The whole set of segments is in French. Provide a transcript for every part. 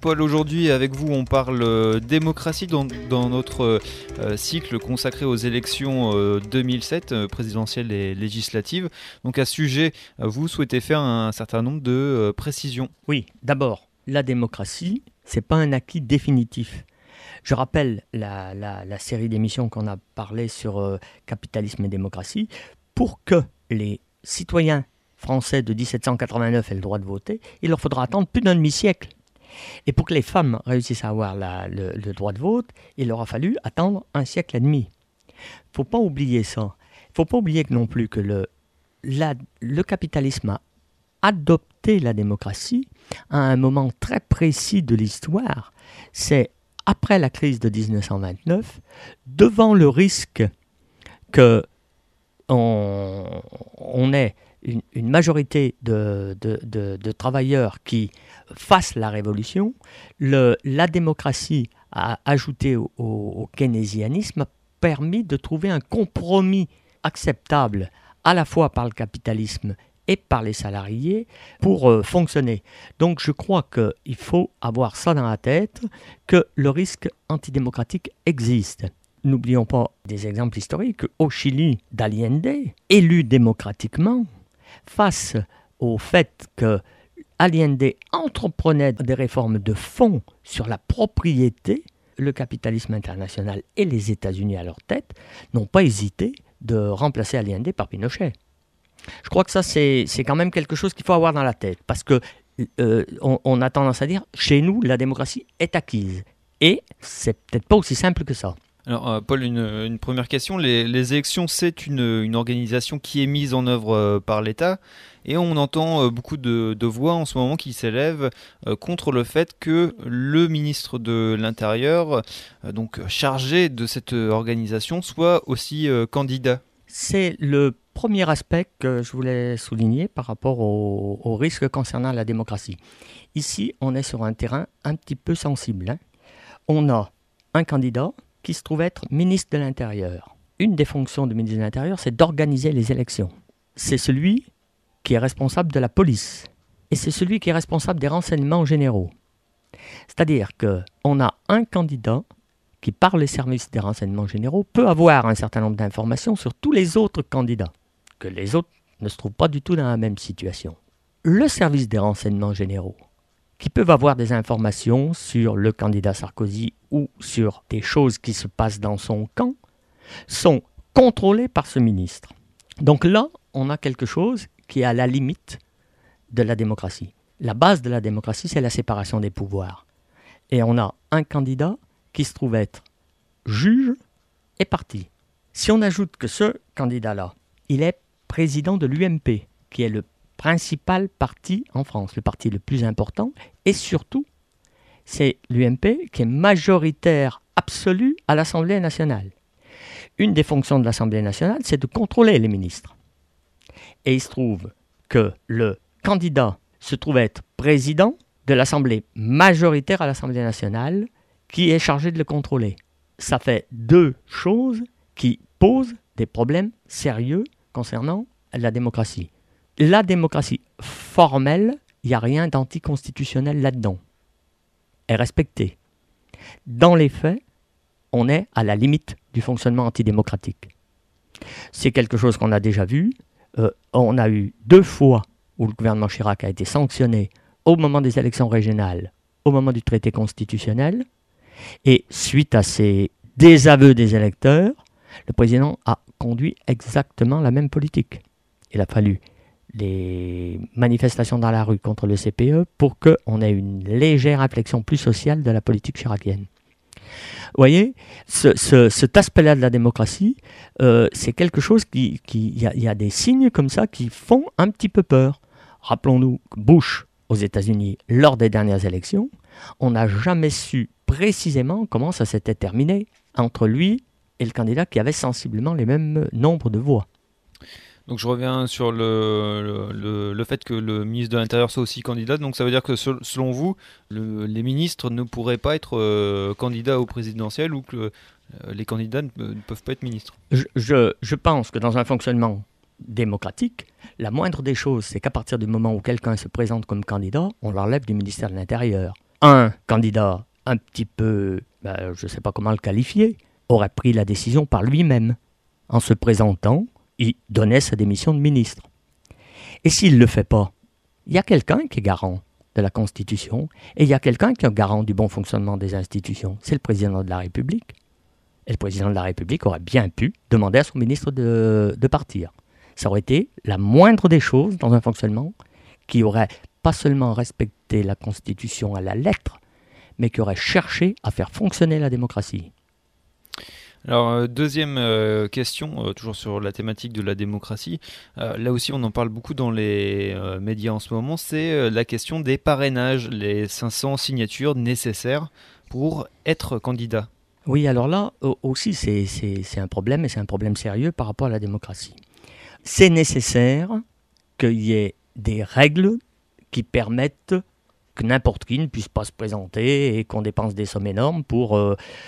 Paul, aujourd'hui avec vous on parle démocratie dans notre cycle consacré aux élections 2007, présidentielles et législatives. Donc à ce sujet, vous souhaitez faire un certain nombre de précisions. Oui, d'abord, la démocratie, c'est pas un acquis définitif. Je rappelle la série d'émissions qu'on a parlé sur capitalisme et démocratie. Pour que les citoyens français de 1789 aient le droit de voter, il leur faudra attendre plus d'un demi-siècle. Et pour que les femmes réussissent à avoir le droit de vote, il leur a fallu attendre un siècle et demi. Il ne faut pas oublier ça. Il ne faut pas oublier non plus que le capitalisme a adopté la démocratie à un moment très précis de l'histoire. C'est après la crise de 1929, devant le risque qu'on ait une majorité de travailleurs qui fassent la révolution, la démocratie ajoutée au keynésianisme a permis de trouver un compromis acceptable à la fois par le capitalisme et par les salariés pour fonctionner. Donc je crois qu'il faut avoir ça dans la tête, que le risque antidémocratique existe. N'oublions pas des exemples historiques. Au Chili d'Allende, élu démocratiquement, face au fait que Allende entreprenait des réformes de fond sur la propriété, le capitalisme international et les États-Unis à leur tête n'ont pas hésité de remplacer Allende par Pinochet. Je crois que ça, c'est quand même quelque chose qu'il faut avoir dans la tête, parce que on a tendance à dire, chez nous, la démocratie est acquise. Et c'est peut-être pas aussi simple que ça. Alors Paul, une première question. Les élections, c'est une organisation qui est mise en œuvre par l'État, et on entend beaucoup de voix en ce moment qui s'élèvent contre le fait que le ministre de l'Intérieur, donc chargé de cette organisation, soit aussi candidat. C'est le premier aspect que je voulais souligner par rapport au risque concernant la démocratie. Ici, on est sur un terrain un petit peu sensible. On a un candidat qui se trouve être ministre de l'Intérieur. Une des fonctions du ministre de l'Intérieur, c'est d'organiser les élections. C'est celui qui est responsable de la police. Et c'est celui qui est responsable des renseignements généraux. C'est-à-dire qu'on a un candidat qui, par les services des renseignements généraux, peut avoir un certain nombre d'informations sur tous les autres candidats, que les autres ne se trouvent pas du tout dans la même situation. Le service des renseignements généraux, qui peuvent avoir des informations sur le candidat Sarkozy ou sur des choses qui se passent dans son camp, sont contrôlés par ce ministre. Donc là, on a quelque chose qui est à la limite de la démocratie. La base de la démocratie, c'est la séparation des pouvoirs. Et on a un candidat qui se trouve être juge et parti. Si on ajoute que ce candidat-là, il est président de l'UMP, qui est le principal parti en France, le parti le plus important, et surtout, c'est l'UMP qui est majoritaire absolue à l'Assemblée nationale. Une des fonctions de l'Assemblée nationale, c'est de contrôler les ministres. Et il se trouve que le candidat se trouve être président de l'Assemblée majoritaire à l'Assemblée nationale, qui est chargé de le contrôler. Ça fait deux choses qui posent des problèmes sérieux concernant la démocratie. La démocratie formelle, il n'y a rien d'anticonstitutionnel là-dedans. Elle est respectée. Dans les faits, on est à la limite du fonctionnement antidémocratique. C'est quelque chose qu'on a déjà vu. On a eu 2 fois où le gouvernement Chirac a été sanctionné au moment des élections régionales, au moment du traité constitutionnel. Et suite à ces désaveux des électeurs, le président a conduit exactement la même politique. Il a fallu les manifestations dans la rue contre le CPE pour qu'on ait une légère inflexion plus sociale de la politique chiracienne. Vous voyez, cet aspect-là de la démocratie, c'est quelque chose il y a des signes comme ça qui font un petit peu peur. Rappelons-nous que Bush, aux États-Unis, lors des dernières élections, on n'a jamais su précisément comment ça s'était terminé entre lui et le candidat qui avait sensiblement les mêmes nombres de voix. Donc je reviens sur le fait que le ministre de l'Intérieur soit aussi candidat. Donc ça veut dire que selon vous, les ministres ne pourraient pas être candidats au présidentiel, ou que les candidats ne peuvent pas être ministres. Je pense que dans un fonctionnement démocratique, la moindre des choses, c'est qu'à partir du moment où quelqu'un se présente comme candidat, on l'enlève du ministère de l'Intérieur. un candidat un petit peu, je ne sais pas comment le qualifier, aurait pris la décision par lui-même. En se présentant, il donnait sa démission de ministre. Et s'il ne le fait pas, il y a quelqu'un qui est garant de la Constitution et il y a quelqu'un qui est garant du bon fonctionnement des institutions. C'est le président de la République. Et le président de la République aurait bien pu demander à son ministre de partir. Ça aurait été la moindre des choses dans un fonctionnement qui aurait pas seulement respecté la Constitution à la lettre, mais qui aurait cherché à faire fonctionner la démocratie. Alors, deuxième question, toujours sur la thématique de la démocratie. Là aussi, on en parle beaucoup dans les médias en ce moment, c'est la question des parrainages, les 500 signatures nécessaires pour être candidat. Oui, alors là aussi, c'est un problème, et c'est un problème sérieux par rapport à la démocratie. C'est nécessaire qu'il y ait des règles qui permettent que n'importe qui ne puisse pas se présenter et qu'on dépense des sommes énormes pour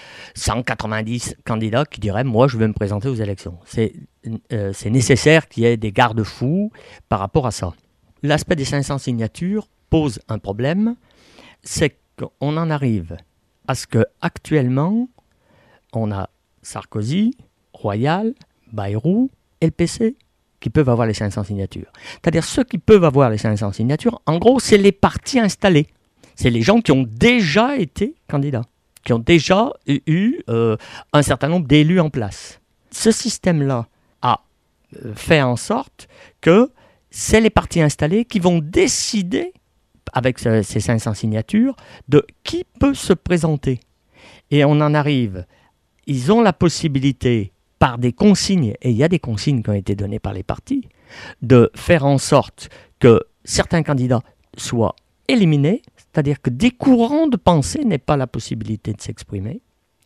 190 candidats qui diraient « moi, je veux me présenter aux élections ». C'est nécessaire qu'il y ait des garde-fous par rapport à ça. L'aspect des 500 signatures pose un problème, c'est qu'on en arrive à ce qu'actuellement, on a Sarkozy, Royal, Bayrou et le PC qui peuvent avoir les 500 signatures. C'est-à-dire ceux qui peuvent avoir les 500 signatures, en gros, c'est les partis installés. C'est les gens qui ont déjà été candidats, qui ont déjà eu un certain nombre d'élus en place. Ce système-là a fait en sorte que c'est les partis installés qui vont décider, avec ces 500 signatures, de qui peut se présenter. Et on en arrive, ils ont la possibilité, par des consignes, et il y a des consignes qui ont été données par les partis, de faire en sorte que certains candidats soient éliminés, c'est-à-dire que des courants de pensée n'aient pas la possibilité de s'exprimer,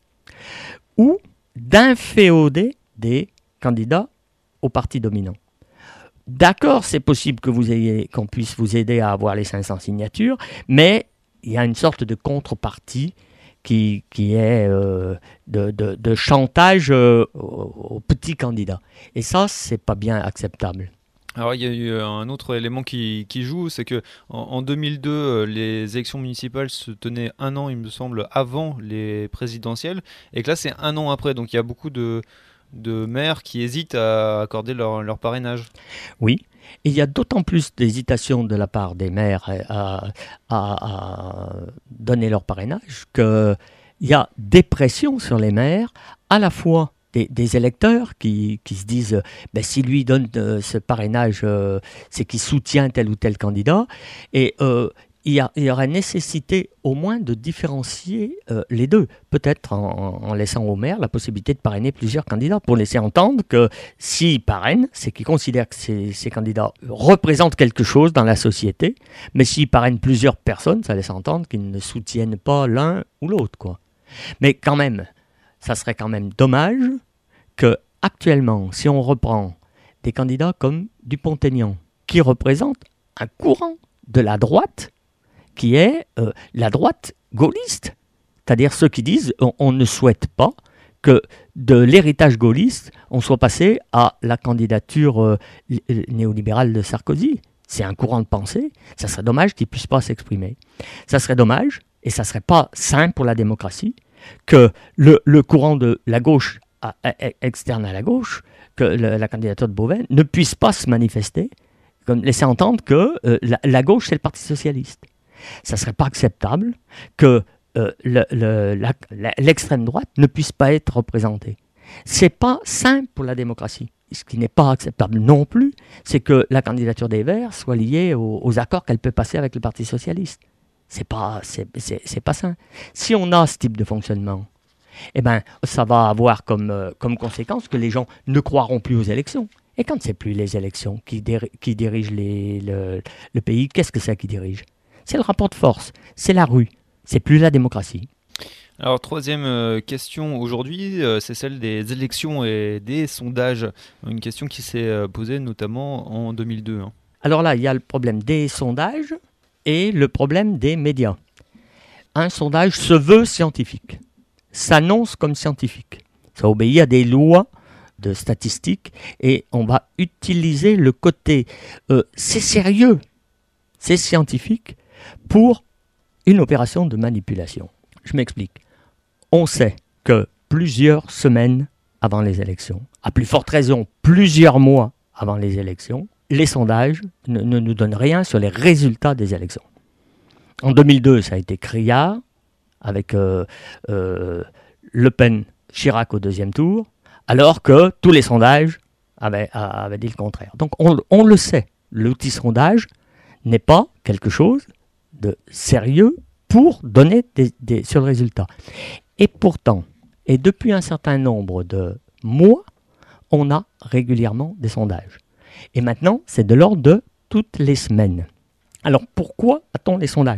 ou d'inféoder des candidats au parti dominant. D'accord, c'est possible qu'on puisse vous aider à avoir les 500 signatures, mais il y a une sorte de contrepartie qui est de chantage aux petits candidats. Et ça, c'est pas bien acceptable. Alors il y a eu un autre élément qui joue, c'est que en 2002, les élections municipales se tenaient un an, il me semble, avant les présidentielles, et que là c'est un an après, donc il y a beaucoup de maires qui hésitent à accorder leur parrainage. Oui, et il y a d'autant plus d'hésitation de la part des maires à donner leur parrainage qu'il y a des pressions sur les maires, à la fois des électeurs qui se disent si lui donne ce parrainage, c'est qu'il soutient tel ou tel candidat, et il y aurait nécessité au moins de différencier les deux, peut-être en laissant au maire la possibilité de parrainer plusieurs candidats, pour laisser entendre que s'il parraine, c'est qu'il considère que ces candidats représentent quelque chose dans la société, mais s'il parraine plusieurs personnes, ça laisse entendre qu'ils ne soutiennent pas l'un ou l'autre, quoi. Mais quand même, ça serait quand même dommage que actuellement, si on reprend des candidats comme Dupont-Aignan, qui représentent un courant de la droite, qui est la droite gaulliste. C'est-à-dire ceux qui disent on ne souhaite pas que de l'héritage gaulliste, on soit passé à la candidature néolibérale de Sarkozy. C'est un courant de pensée. Ça serait dommage qu'ils ne puissent pas s'exprimer. Ça serait dommage, et ça ne serait pas sain pour la démocratie, que le courant de la gauche externe à la gauche, que la candidature de Beauvais, ne puisse pas se manifester, comme laisser entendre que la gauche, c'est le Parti socialiste. Ça ne serait pas acceptable que l'extrême droite ne puisse pas être représentée. Ce n'est pas sain pour la démocratie. Ce qui n'est pas acceptable non plus, c'est que la candidature des Verts soit liée aux accords qu'elle peut passer avec le Parti socialiste. C'est pas sain. Si on a ce type de fonctionnement, ça va avoir comme conséquence que les gens ne croiront plus aux élections. Et quand c'est plus les élections qui dirigent le pays, qu'est-ce que c'est qui dirige ? C'est le rapport de force, c'est la rue, c'est plus la démocratie. Alors troisième question aujourd'hui, c'est celle des élections et des sondages. Une question qui s'est posée notamment en 2002. Alors là, il y a le problème des sondages et le problème des médias. Un sondage se veut scientifique, s'annonce comme scientifique. Ça obéit à des lois de statistiques et on va utiliser le côté c'est sérieux, c'est scientifique, pour une opération de manipulation. Je m'explique. On sait que plusieurs semaines avant les élections, à plus forte raison plusieurs mois avant les élections, les sondages ne nous donnent rien sur les résultats des élections. En 2002, ça a été criard, avec Le Pen, Chirac au deuxième tour, alors que tous les sondages avaient dit le contraire. Donc on le sait, l'outil sondage n'est pas quelque chose de sérieux pour donner sur le résultat. Et pourtant, et depuis un certain nombre de mois, on a régulièrement des sondages. Et maintenant, c'est de l'ordre de toutes les semaines. Alors pourquoi a-t-on les sondages ?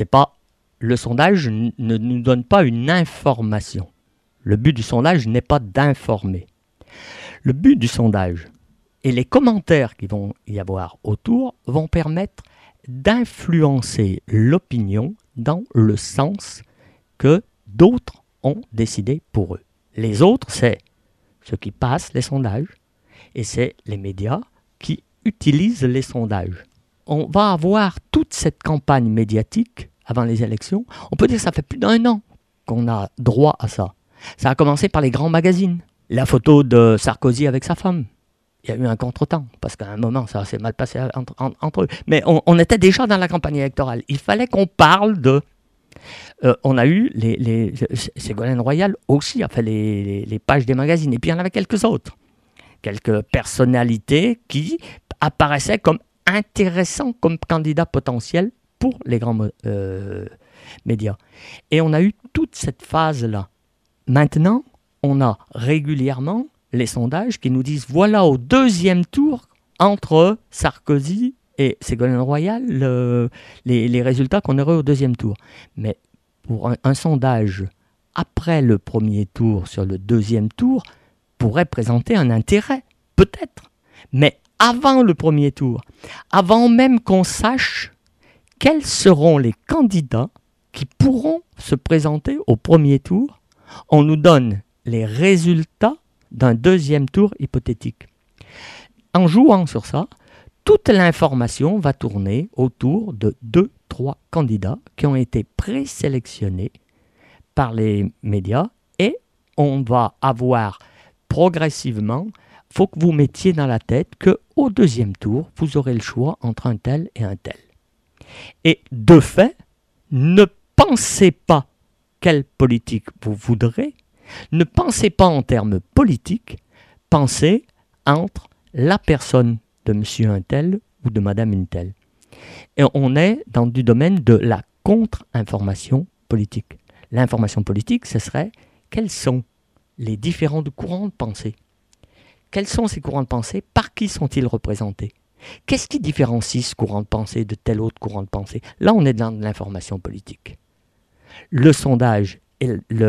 Le sondage ne nous donne pas une information. Le but du sondage n'est pas d'informer. Le but du sondage et les commentaires qui vont y avoir autour vont permettre d'influencer l'opinion dans le sens que d'autres ont décidé pour eux. Les autres, c'est ceux qui passent les sondages et c'est les médias qui utilisent les sondages. On va avoir toute cette campagne médiatique avant les élections. On peut dire que ça fait plus d'1 an qu'on a droit à ça. Ça a commencé par les grands magazines. La photo de Sarkozy avec sa femme. Il y a eu un contretemps, parce qu'à un moment, ça s'est mal passé entre eux. Mais on était déjà dans la campagne électorale. Il fallait qu'on parle de... on a eu Ségolène Royal aussi a fait les pages des magazines. Et puis il y en avait quelques autres. Quelques personnalités qui apparaissaient comme intéressants comme candidats potentiels pour les grands médias. Et on a eu toute cette phase-là. Maintenant, on a régulièrement les sondages qui nous disent voilà au deuxième tour entre Sarkozy et Ségolène Royal les résultats qu'on aurait au deuxième tour. Mais pour un sondage après le premier tour sur le deuxième tour pourrait présenter un intérêt, peut-être. Mais avant le premier tour, avant même qu'on sache quels seront les candidats qui pourront se présenter au premier tour, on nous donne les résultats d'un deuxième tour hypothétique. En jouant sur ça, toute l'information va tourner autour de 2-3 candidats qui ont été présélectionnés par les médias et on va avoir progressivement, il faut que vous mettiez dans la tête qu'au deuxième tour, vous aurez le choix entre un tel et un tel. Et de fait, ne pensez pas quelle politique vous voudrez, ne pensez pas en termes politiques, pensez entre la personne de monsieur un tel ou de madame une telle. Et on est dans du domaine de la contre-information politique. L'information politique, ce serait quels sont les différents courants de pensée. Quels sont ces courants de pensée? Par qui sont-ils représentés? Qu'est-ce qui différencie ce courant de pensée de tel autre courant de pensée? Là, on est dans l'information politique. Le sondage et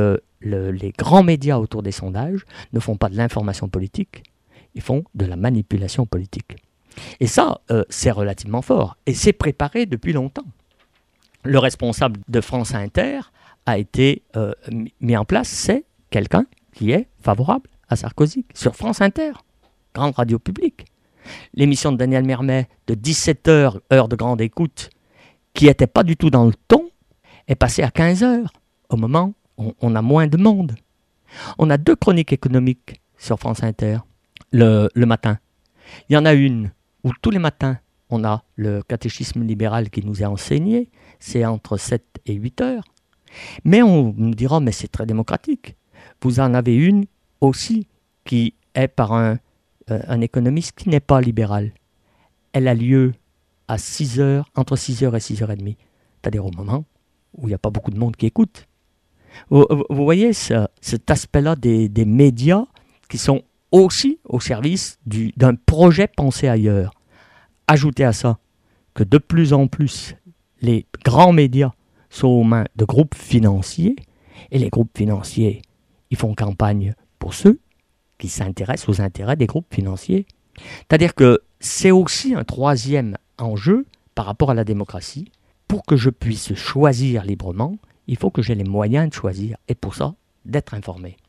les grands médias autour des sondages ne font pas de l'information politique, ils font de la manipulation politique. Et ça, c'est relativement fort. Et c'est préparé depuis longtemps. Le responsable de France Inter a été mis en place, c'est quelqu'un qui est favorable à Sarkozy. Sur France Inter, grande radio publique. L'émission de Daniel Mermet de 17h, heure de grande écoute, qui n'était pas du tout dans le ton, est passée à 15h, au moment où on a moins de monde. On a 2 chroniques économiques sur France Inter, le matin. Il y en a une où tous les matins, on a le catéchisme libéral qui nous est enseigné, c'est entre 7 et 8 heures. Mais on nous dira, mais c'est très démocratique. Vous en avez une aussi qui est par un économiste qui n'est pas libéral. Elle a lieu à 6 heures, entre 6 heures et 6 heures et demie. C'est-à-dire au moment où il n'y a pas beaucoup de monde qui écoute. Vous voyez cet aspect-là des médias qui sont aussi au service d'un projet pensé ailleurs. Ajoutez à ça que de plus en plus, les grands médias sont aux mains de groupes financiers, et les groupes financiers, ils font campagne pour ceux qui s'intéressent aux intérêts des groupes financiers. C'est-à-dire que c'est aussi un troisième enjeu par rapport à la démocratie. Pour que je puisse choisir librement, il faut que j'ai les moyens de choisir, et pour ça, d'être informé.